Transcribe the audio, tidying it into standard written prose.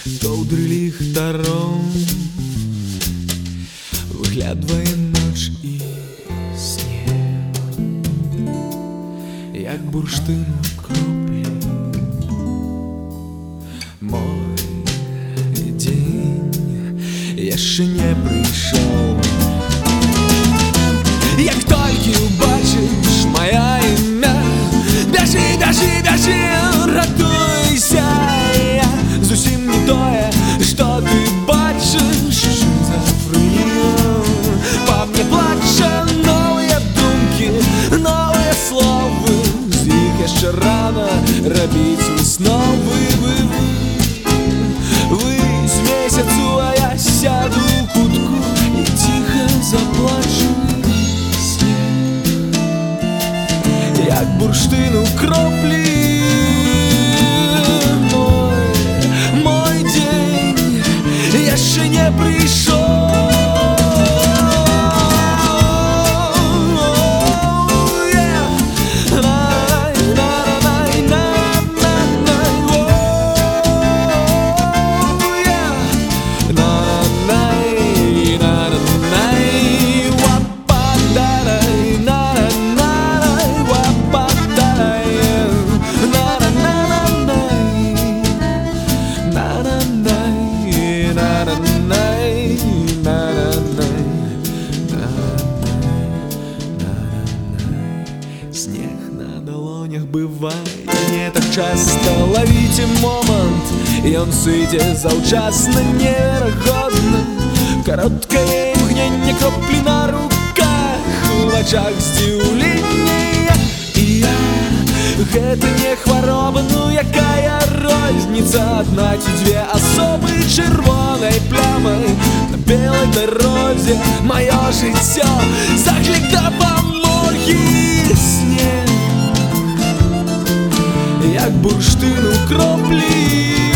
ковдри ліхтаром виглядає ноч і сніг, як бурштин кроплі. Мой день еще не пришел. Як тільки убачиш моє ім'я, біжи, біжи, біжи, рятуйся. Я зовсім не тое, що ти бачиш. Шизофрения по мне плаче, новые думки, новые слови. З їх ще рано робить висновы. Вы з місяцю, а я сяду в кутку і тихо заплачу. Як бурштину кроплі. Мой день еще не пришел. Снег на долонях бывает не так часто. Ловите момент, и он сыйде заучасно, невероятно. Короткое мгновение, кропли на руках, в очах здивлення. І я, гэта не хвороба, ну якая розница. Одна ці две особи червоной плямой на белой дорозе. Мое життя заклик допомоги. Сніг, як бурштин у кроплі.